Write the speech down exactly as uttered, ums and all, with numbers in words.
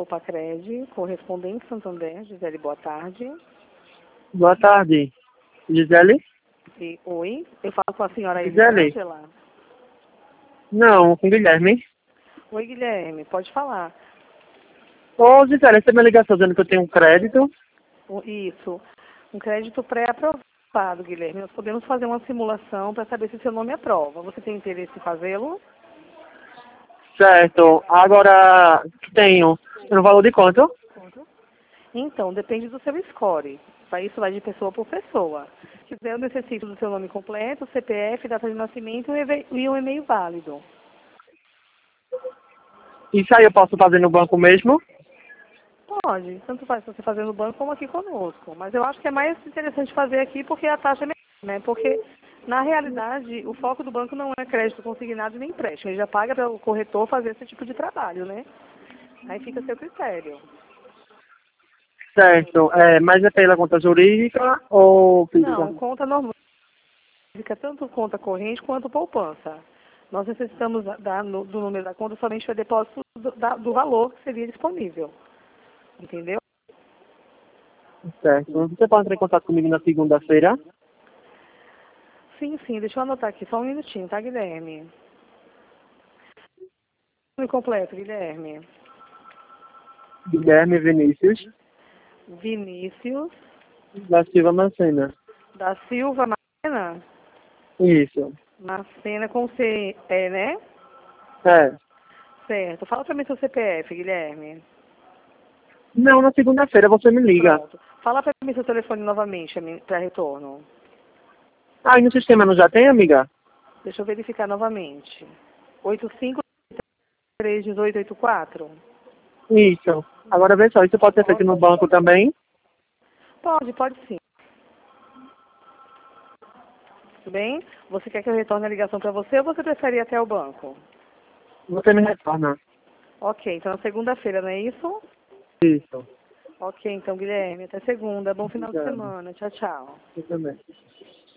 Copacred, correspondente Santander, Gisele, boa tarde. Boa tarde. Gisele? E, oi, eu falo com a senhora Gisele? Elisângela. Não, com Guilherme. Oi, Guilherme, pode falar. Ô, Gisele, você me ligação dizendo que eu tenho um crédito? Isso, um crédito pré-aprovado, Guilherme. Nós podemos fazer uma simulação para saber se seu nome aprova. Você tem interesse em fazê-lo? Certo. Agora, tenho. No valor de quanto? Então, depende do seu score. Para isso vai de pessoa por pessoa. Se quiser, eu necessito do seu nome completo, C P F, data de nascimento e um e-mail válido. Isso aí eu posso fazer no banco mesmo? Pode, tanto faz você fazer no banco como aqui conosco. Mas eu acho que é mais interessante fazer aqui porque a taxa é menor, né? Porque, na realidade, o foco do banco não é crédito consignado nem empréstimo. Ele já paga para o corretor fazer esse tipo de trabalho, né? Aí fica a seu critério. Certo. É, mas é pela conta jurídica ou física? Não, conta normal. Fica tanto conta corrente quanto poupança. Nós necessitamos da, no, do número da conta somente para depósito do, da, do valor que seria disponível. Entendeu? Certo. Você pode entrar em contato comigo na segunda-feira? Sim, sim. Deixa eu anotar aqui só um minutinho, tá, Guilherme? Nome completo, Guilherme. Guilherme Vinícius Vinícius da Silva Macena. da Silva Macena. Isso. Macena com C, é, né? É. Certo. Fala pra mim seu C P F, Guilherme. Não, na segunda-feira você me liga. Pronto. Fala pra mim seu telefone novamente para retorno. Ah, e no sistema não já tem, amiga? Deixa eu verificar novamente. oito cinco três um oito oito quatro? Isso. Agora vê só, isso pode ser feito no banco também? Pode, pode sim. Tudo bem? Você quer que eu retorne a ligação para você ou você prefere ir até o banco? Você me retorna. Ok, então na segunda-feira, não é isso? Isso. Ok, então, Guilherme, até segunda. Bom final de Obrigado. semana. Tchau, tchau. Eu também.